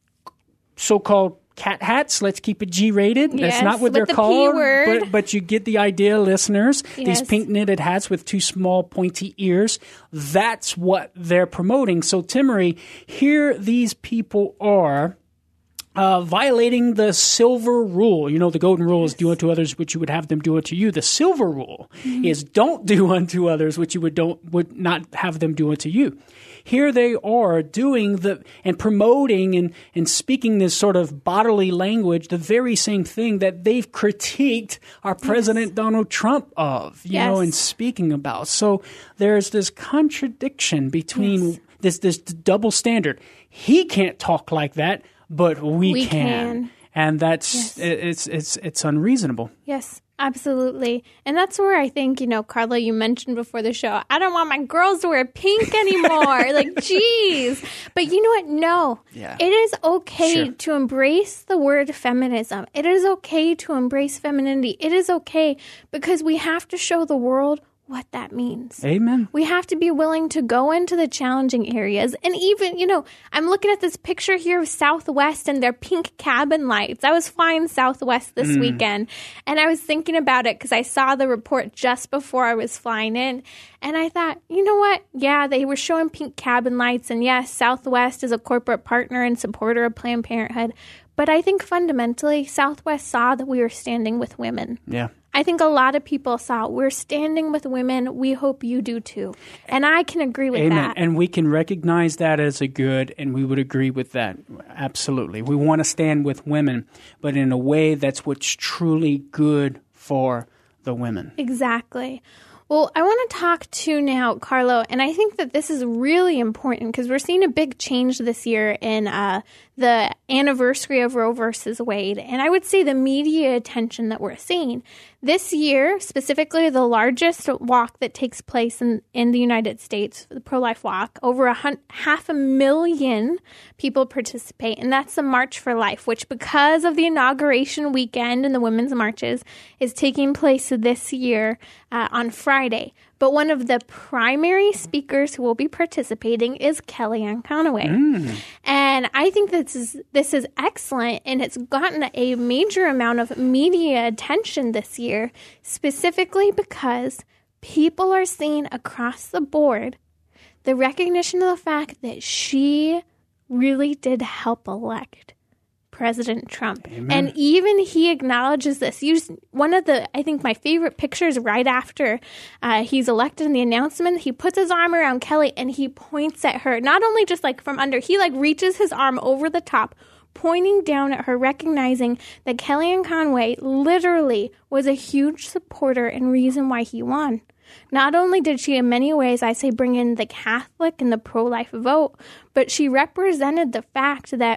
so-called cat hats, let's keep it G-rated. Yes, That's not what they're the called, P-word. but, but you get the idea, listeners. Yes. These pink knitted hats with two small pointy ears, that's what they're promoting. So, Timmerie, here these people are Uh, violating the silver rule. You know, the golden rule is do unto others what you would have them do unto you. The silver rule mm-hmm. is don't do unto others what you would don't would not have them do unto you. Here they are doing the and promoting and, and speaking this sort of bodily language, the very same thing that they've critiqued our President yes. Donald Trump of, you yes. know, and speaking about. So there's this contradiction between yes. this this double standard. He can't talk like that, but we, we can. can. And that's yes. it's it's it's unreasonable. Yes, absolutely. And that's where I think, you know, Carla, you mentioned before the show, I don't want my girls to wear pink anymore. Like, geez. But you know what? No. Yeah. It is okay Sure. to embrace the word feminism. It is okay to embrace femininity. It is okay because we have to show the world what that means. Amen. We have to be willing to go into the challenging areas. And even, you know, I'm looking at this picture here of Southwest and their pink cabin lights. I was flying Southwest this mm. weekend, and I was thinking about it because I saw the report just before I was flying in. And I thought, you know what? Yeah, they were showing pink cabin lights. And yes, Southwest is a corporate partner and supporter of Planned Parenthood. But I think fundamentally, Southwest saw that we were standing with women. Yeah. I think a lot of people saw we're standing with women. We hope you do too. And I can agree with Amen. that. And we can recognize that as a good, and we would agree with that. Absolutely. We want to stand with women, but in a way that's what's truly good for the women. Exactly. Well, I want to talk to now, Carlo, and I think that this is really important because we're seeing a big change this year in uh, the anniversary of Roe versus Wade, and I would say the media attention that we're seeing. This year, specifically the largest walk that takes place in, in the United States, the pro-life walk, over a hun- half a million people participate, and that's the March for Life, which because of the inauguration weekend and the women's marches is taking place this year uh, on Friday. But one of the primary speakers who will be participating is Kellyanne Conway. Mm. And I think this is this is excellent, and it's gotten a major amount of media attention this year, specifically because people are seeing across the board the recognition of the fact that she really did help elect President Trump. Amen. And even he acknowledges this. Use one of the, I think, my favorite pictures right after uh, he's elected in the announcement, he puts his arm around Kelly and he points at her, not only just like from under, he like reaches his arm over the top, pointing down at her, recognizing that Kellyanne Conway literally was a huge supporter and reason why he won. Not only did she, in many ways, I say, bring in the Catholic and the pro-life vote, but she represented the fact that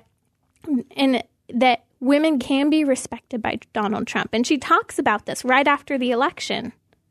and that women can be respected by Donald Trump. And she talks about this right after the election.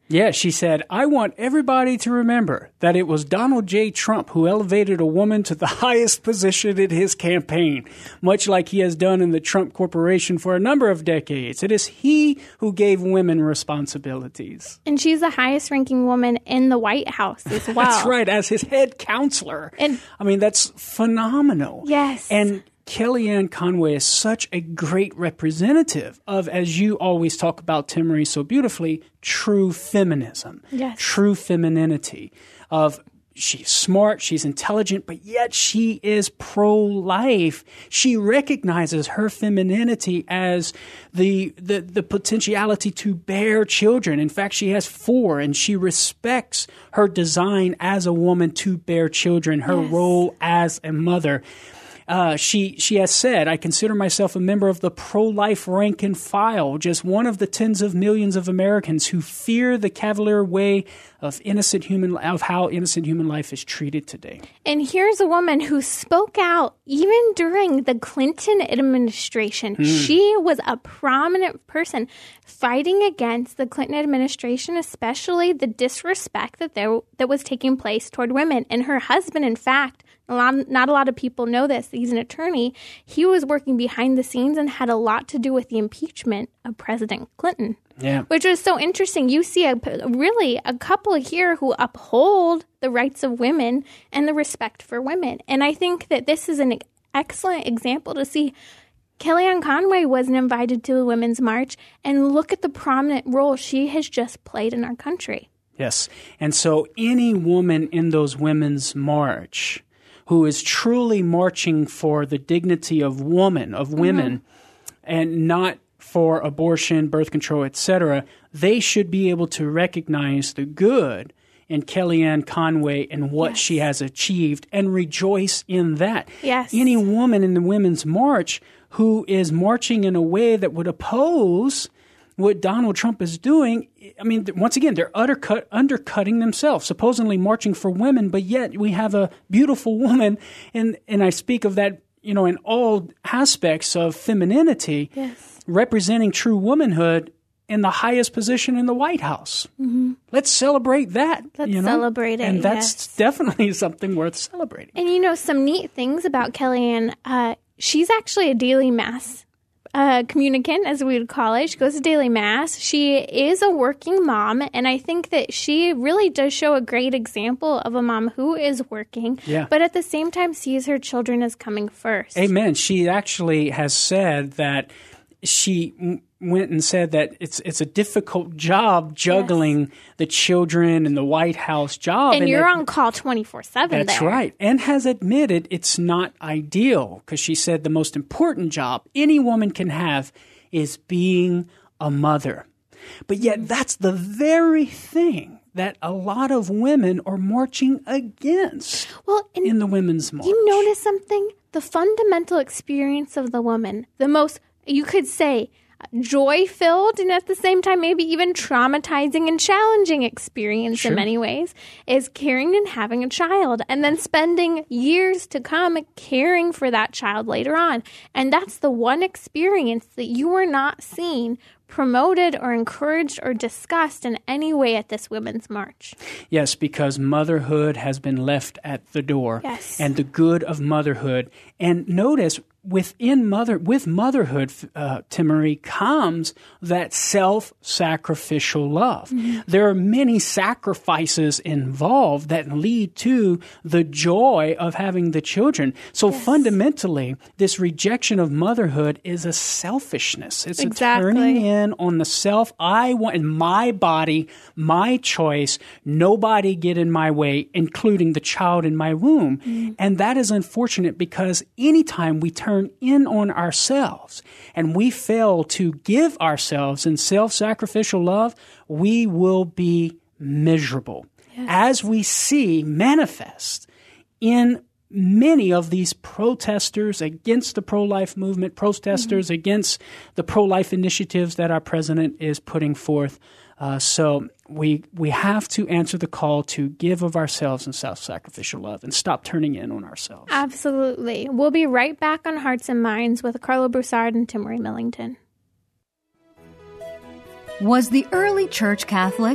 Yeah, she said, I want everybody to remember that it was Donald J. Trump who elevated a woman to the highest position in his campaign, much like he has done in the Trump Corporation for a number of decades. It is he who gave women responsibilities. And she's the highest ranking woman in the White House as well. That's right, as his head counselor. And I mean, that's phenomenal. Yes. And Kellyanne Conway is such a great representative of, as you always talk about, Timmerie, so beautifully, true feminism, yes. true femininity of she's smart, she's intelligent, but yet she is pro-life. She recognizes her femininity as the, the, the potentiality to bear children. In fact, she has four, and she respects her design as a woman to bear children, her yes. role as a mother. Uh, she she has said, I consider myself a member of the pro-life rank and file, just one of the tens of millions of Americans who fear the cavalier way of innocent human of how innocent human life is treated today. And here's a woman who spoke out even during the Clinton administration. Mm. She was a prominent person fighting against the Clinton administration, especially the disrespect that there that was taking place toward women. And her husband, in fact, A lot, not a lot of people know this. He's an attorney. He was working behind the scenes and had a lot to do with the impeachment of President Clinton. Yeah. Which was so interesting. You see a, really a couple here who uphold the rights of women and the respect for women. And I think that this is an excellent example to see. Kellyanne Conway wasn't invited to the Women's March, and look at the prominent role she has just played in our country. Yes. And so any woman in those Women's March who is truly marching for the dignity of woman, of women, mm-hmm. and not for abortion, birth control, et cetera, they should be able to recognize the good in Kellyanne Conway and what yes. she has achieved and rejoice in that. Yes. Any woman in the Women's March who is marching in a way that would oppose what Donald Trump is doing, I mean, once again, they're undercut, undercutting themselves, supposedly marching for women, but yet we have a beautiful woman, and, and I speak of that, you know, in all aspects of femininity, yes. representing true womanhood in the highest position in the White House. Mm-hmm. Let's celebrate that. Let's you know? celebrate it, And that's yes. definitely something worth celebrating. And, you know, some neat things about Kellyanne, uh, she's actually a daily Mass Uh, communicant, as we would call it. She goes to daily Mass. She is a working mom, and I think that she really does show a great example of a mom who is working, yeah. but at the same time sees her children as coming first. Amen. She actually has said that she m- went and said that it's it's a difficult job juggling yes. the children and the White House job. And, and you're it, on call twenty-four seven That's there. right. And has admitted it's not ideal, because she said the most important job any woman can have is being a mother. But yet that's the very thing that a lot of women are marching against well, in the Women's March. You notice something? The fundamental experience of the woman, the most, you could say, joy-filled and at the same time maybe even traumatizing and challenging experience sure. in many ways, is carrying and having a child and then spending years to come caring for that child later on. And that's the one experience that you are not seeing promoted or encouraged or discussed in any way at this Women's March. Yes, because motherhood has been left at the door. Yes. And the good of motherhood. And notice, within mother, with motherhood, uh, Timmerie, comes that self-sacrificial love. Mm-hmm. There are many sacrifices involved that lead to the joy of having the children. So yes. fundamentally, this rejection of motherhood is a selfishness. It's exactly. a turning in on the self. I want, in my body, my choice, nobody get in my way, including the child in my womb. Mm-hmm. And that is unfortunate, because anytime we turn in on ourselves and we fail to give ourselves in self-sacrificial love, we will be miserable. Yes. As we see manifest in many of these protesters against the pro-life movement, protesters mm-hmm. against the pro-life initiatives that our president is putting forth. Uh, so we we have to answer the call to give of ourselves in self-sacrificial love and stop turning in on ourselves. Absolutely. We'll be right back on Hearts and Minds with Carla Broussard and Timmerie Millington. Was the early church Catholic?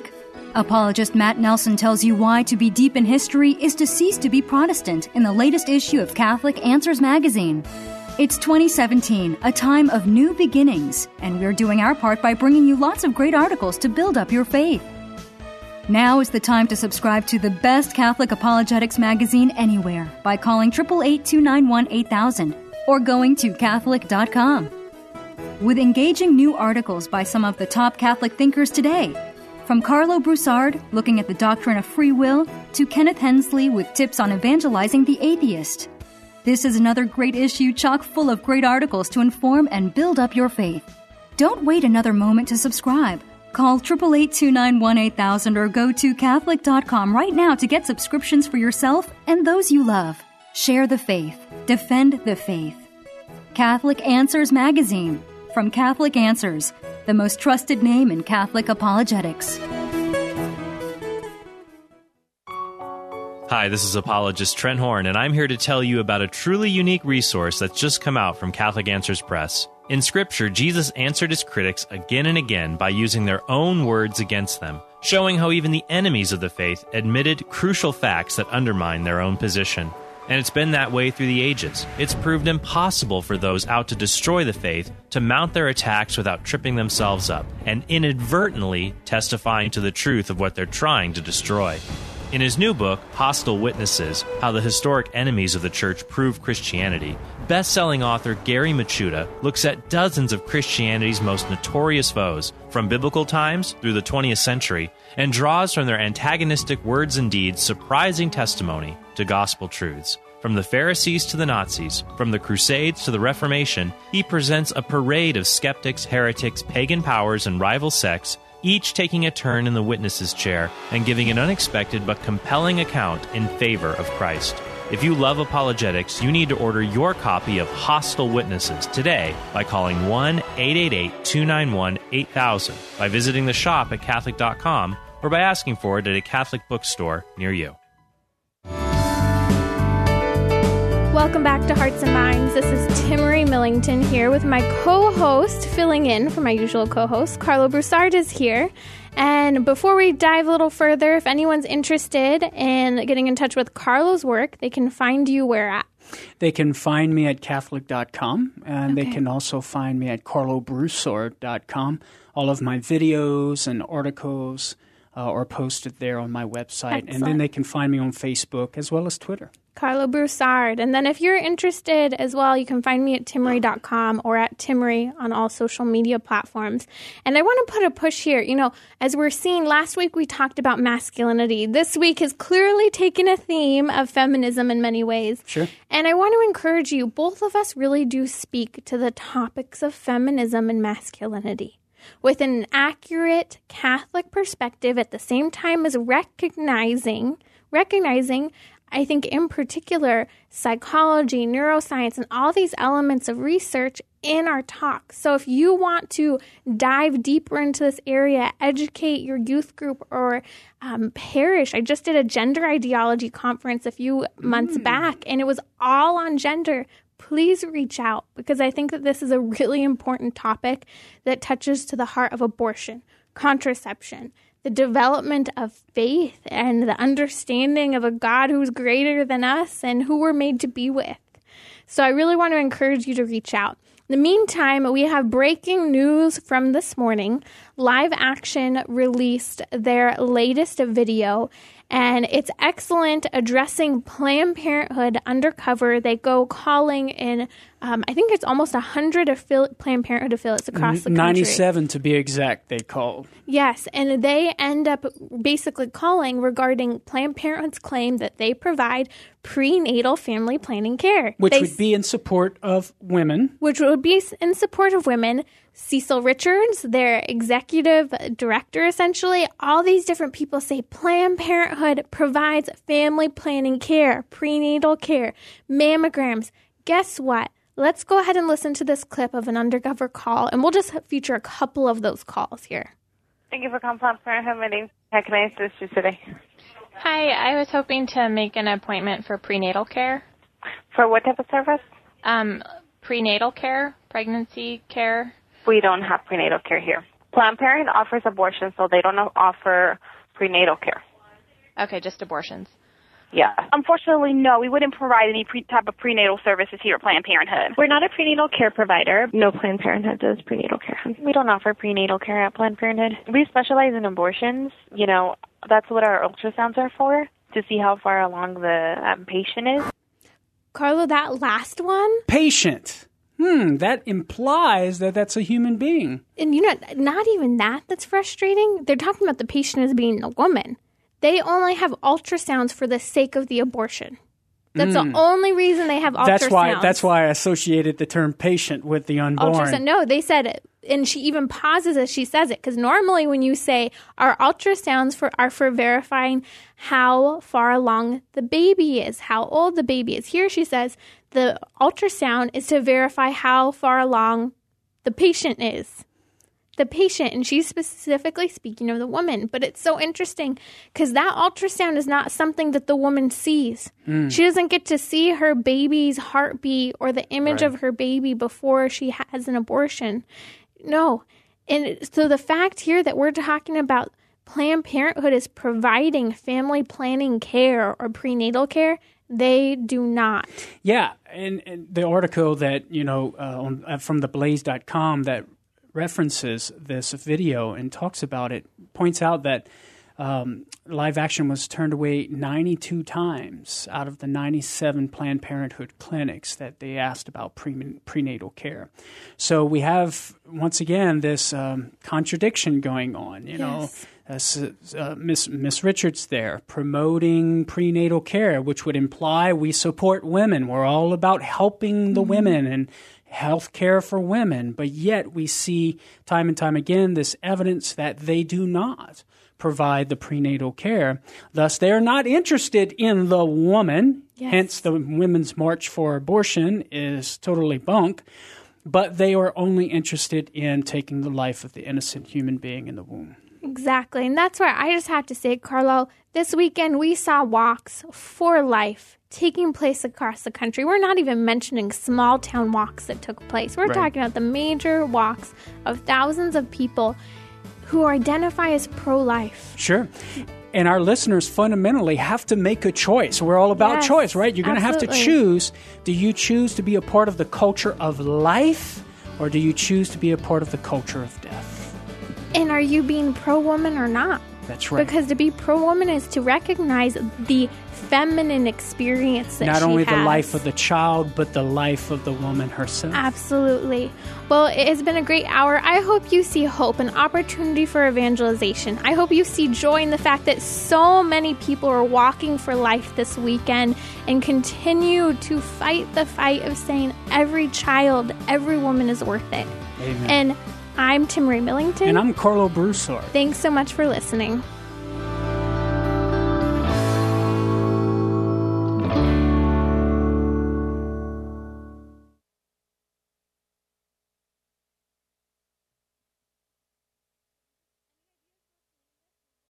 Apologist Matt Nelson tells you why to be deep in history is to cease to be Protestant in the latest issue of Catholic Answers magazine. It's twenty seventeen, a time of new beginnings, and we're doing our part by bringing you lots of great articles to build up your faith. Now is the time to subscribe to the best Catholic apologetics magazine anywhere by calling eight eight eight, two nine one, eight thousand or going to Catholic dot com. With engaging new articles by some of the top Catholic thinkers today, from Carlo Broussard, looking at the doctrine of free will, to Kenneth Hensley with tips on evangelizing the atheist. This is another great issue chock full of great articles to inform and build up your faith. Don't wait another moment to subscribe. Call eight eight eight, two nine one, eight thousand or go to Catholic dot com right now to get subscriptions for yourself and those you love. Share the faith. Defend the faith. Catholic Answers Magazine. From Catholic Answers, the most trusted name in Catholic apologetics. Hi, this is apologist Trent Horn, and I'm here to tell you about a truly unique resource that's just come out from Catholic Answers Press. In Scripture, Jesus answered his critics again and again by using their own words against them, showing how even the enemies of the faith admitted crucial facts that undermine their own position. And it's been that way through the ages. It's proved impossible for those out to destroy the faith to mount their attacks without tripping themselves up and inadvertently testifying to the truth of what they're trying to destroy. In his new book, Hostile Witnesses, How the Historic Enemies of the Church Prove Christianity, best-selling author Gary Michuta looks at dozens of Christianity's most notorious foes, from biblical times through the twentieth century, and draws from their antagonistic words and deeds surprising testimony to gospel truths. From the Pharisees to the Nazis, from the Crusades to the Reformation, he presents a parade of skeptics, heretics, pagan powers, and rival sects, each taking a turn in the witness's chair and giving an unexpected but compelling account in favor of Christ. If you love apologetics, you need to order your copy of Hostile Witnesses today by calling one eight eight eight, two nine one, eight thousand, by visiting the shop at Catholic dot com, or by asking for it at a Catholic bookstore near you. Welcome back to Hearts and Minds. This is Timmery Millington here with my co-host, filling in for my usual co-host. Carlo Broussard is here. And before we dive a little further, if anyone's interested in getting in touch with Carlo's work, they can find you where at? They can find me at Catholic dot com, and Okay. they can also find me at Carlo Broussard dot com. All of my videos and articles uh, are posted there on my website. Excellent. And then they can find me on Facebook as well as Twitter. Carlo Broussard. And then if you're interested as well, you can find me at Timmery dot com or at Timmery on all social media platforms. And I want to put a push here. You know, as we're seeing, last week we talked about masculinity. This week has clearly taken a theme of feminism in many ways. Sure. And I want to encourage you, both of us really do speak to the topics of feminism and masculinity with an accurate Catholic perspective at the same time as recognizing, recognizing I think in particular, psychology, neuroscience, and all these elements of research in our talk. So if you want to dive deeper into this area, educate your youth group or um, parish. I just did a gender ideology conference a few months mm. back, and it was all on gender. Please reach out, because I think that this is a really important topic that touches to the heart of abortion, contraception, the development of faith, and the understanding of a God who's greater than us and who we're made to be with. So I really want to encourage you to reach out. In the meantime, we have breaking news from this morning. Live Action released their latest video, and it's excellent, addressing Planned Parenthood undercover. They go calling in, um, I think it's almost one hundred affili- Planned Parenthood affiliates across the country. ninety-seven to be exact, they called. Yes, and they end up basically calling regarding Planned Parenthood's claim that they provide prenatal family planning care. Which they, would be in support of women. Which would be in support of women. Cecil Richards, their executive director, essentially, all these different people say Planned Parenthood provides family planning care, prenatal care, mammograms. Guess what? Let's go ahead and listen to this clip of an undercover call, and we'll just feature a couple of those calls here. Thank you for calling Planned Parenthood. My name is How can I assist you today? Hi, I was hoping to make an appointment for prenatal care. For what type of service? Um, prenatal care, pregnancy care. We don't have prenatal care here. Planned Parenthood offers abortion, so they don't offer prenatal care. Okay, just abortions. Yeah. Unfortunately, no, we wouldn't provide any pre- type of prenatal services here at Planned Parenthood. We're not a prenatal care provider. No Planned Parenthood does prenatal care. We don't offer prenatal care at Planned Parenthood. We specialize in abortions. You know, that's what our ultrasounds are for, to see how far along the um, patient is. Carlo, that last one? Patient. Hmm, that implies that that's a human being. And you know, not even that that's frustrating. They're talking about the patient as being a woman. They only have ultrasounds for the sake of the abortion. That's mm. the only reason they have ultrasounds. That's why, that's why I associated the term patient with the unborn. Ultrasound. No, they said it. And she even pauses as she says it. Because normally when you say our ultrasounds for are for verifying how far along the baby is, how old the baby is. Here she says the ultrasound is to verify how far along the patient is. The patient, and she's specifically speaking of the woman. But it's so interesting because that ultrasound is not something that the woman sees. Mm. She doesn't get to see her baby's heartbeat or the image right. of her baby before she has an abortion. No. And so the fact here that we're talking about Planned Parenthood is providing family planning care or prenatal care, they do not. Yeah, and, and the article that, you know, uh, on, uh, from the blaze dot com that references this video and talks about it, points out that um, Live Action was turned away ninety-two times out of the ninety-seven Planned Parenthood clinics that they asked about pre- prenatal care. So we have, once again, this um, contradiction going on. You yes. know, uh, uh, Miss Miss Richards there promoting prenatal care, which would imply we support women. We're all about helping the mm-hmm. women and health care for women, but yet we see time and time again this evidence that they do not provide the prenatal care. Thus, they are not interested in the woman. Yes. Hence, the Women's March for Abortion is totally bunk, but they are only interested in taking the life of the innocent human being in the womb. Exactly, and that's why I just have to say, Carlo, this weekend we saw walks for life taking place across the country. We're not even mentioning small town walks that took place. We're right. talking about the major walks of thousands of people who identify as pro-life. Sure. And our listeners fundamentally have to make a choice. We're all about yes, choice, right? You're going to have to choose. Do you choose to be a part of the culture of life, or do you choose to be a part of the culture of death? And are you being pro-woman or not? That's right. Because to be pro-woman is to recognize the feminine experience that Not she only has. the life of the child, but the life of the woman herself. Absolutely. Well, it has been a great hour. I hope you see hope, an opportunity for evangelization. I hope you see joy in the fact that so many people are walking for life this weekend and continue to fight the fight of saying every child, every woman is worth it. Amen. And I'm Timmerie Millington. And I'm Carlo Broussard. Thanks so much for listening.